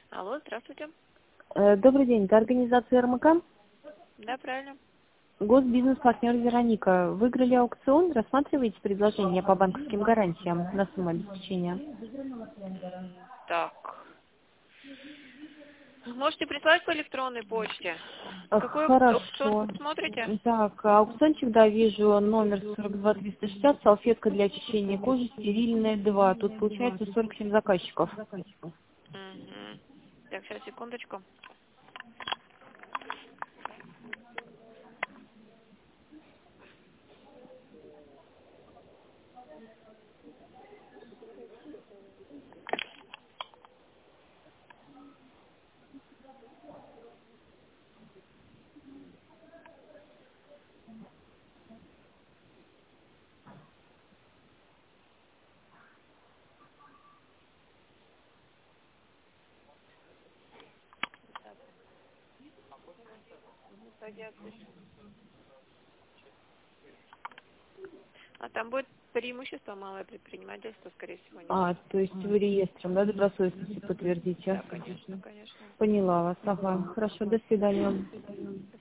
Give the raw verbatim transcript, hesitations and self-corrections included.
Алло, здравствуйте. Э, Добрый день, это организация РМК. Да, правильно. Госбизнес-партнер Вероника. Выиграли аукцион, рассматриваете предложение по банковским гарантиям на сумму обеспечения? М, Так. Можете прислать по электронной почте. Э, Какой аукцион Хорошо. смотрите? Так, аукциончик, да, вижу, номер сорок два триста шестьдесят, салфетка для очищения кожи, стерильная два. Тут получается сорок семь заказчиков. Угу. Так, сейчас, секундочку. А там будет преимущество малое предпринимательство, скорее всего, нет. А, то есть вы реестром, да, добросовестности подтвердите? Да, конечно, конечно. Поняла вас, ага. Хорошо, до свидания.